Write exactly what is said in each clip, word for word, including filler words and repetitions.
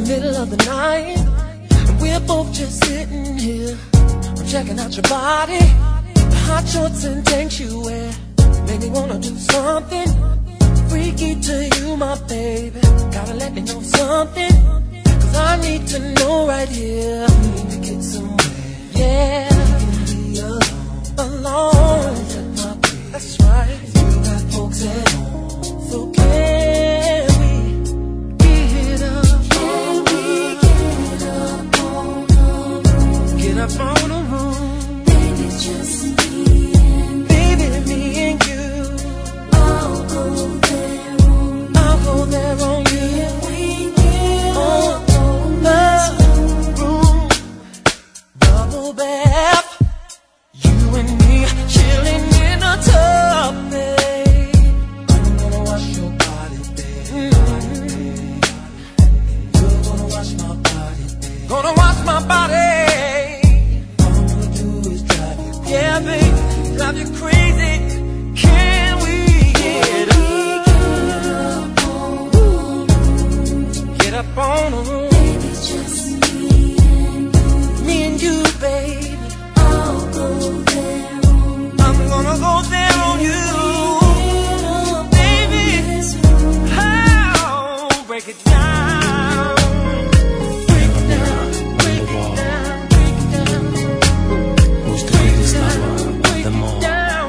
middle of the night, and we're both just sitting here. I'm checking out your body, the hot shorts and tanks you wear make me wanna do something freaky to you, my baby. Gotta let me know something, cause I need to know right here. We need to get somewhere, yeah. We can be alone, alone. That's right. You got folks at home, so can we get up? Can we get up on the room? Get up on the room, baby, just me and baby, me and you. I'll go there on, I'll go there on you. Can we get up on the room? Bubble bath, you and me chilling in a tub, babe. I'm gonna wash your body, babe. Mm-hmm. You're gonna wash my body, babe. Gonna wash my body. All I'm gonna do is drive you crazy. Yeah, babe, drive you crazy. Can we get up on the room? Get up on the room. Baby, just me and you. Me and you, babe. I'll go there on, I'm gonna go there on you, baby. How? Break it down, break it down, break it down, break it down. Who's the greatest lover of them all?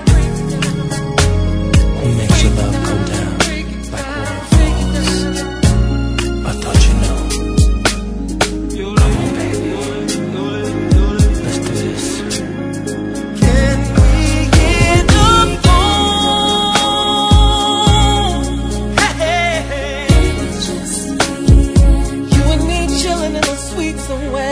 Who makes your love go down like waterfalls? I thought you know. Come on, baby. Let's do this. Can we get up on? Hey, hey, you and me chilling in the suite somewhere.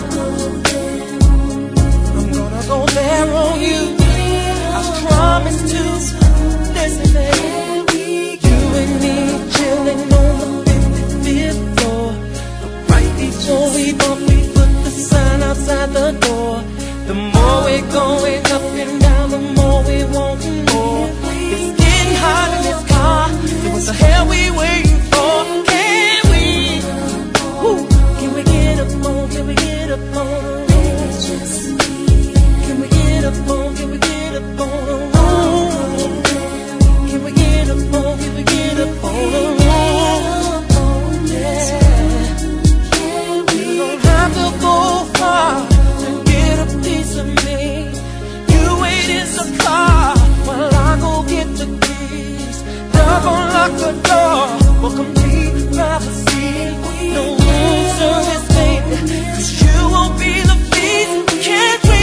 I'm gonna go there on you. I promise to. Listen, baby, you and me chilling on the fifty-fifth floor. Right before we bump, we put the sign outside the door. The more we're going up and down, the more we want more. It's getting hot in this car, so what the hell we waiting for? Can we, woo, can we get up on, can we get up on the room? Can we get up on, can we get up on the room? Can we get up on, can we get up on the room? Yeah. We don't have to go far to get a piece of me. You wait in the car while I go get the keys. Double lock the door for complete privacy. No room service, baby, cause you won't be the feast. Can't we?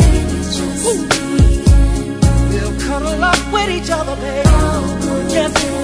We'll cuddle up with each other, baby. Yes,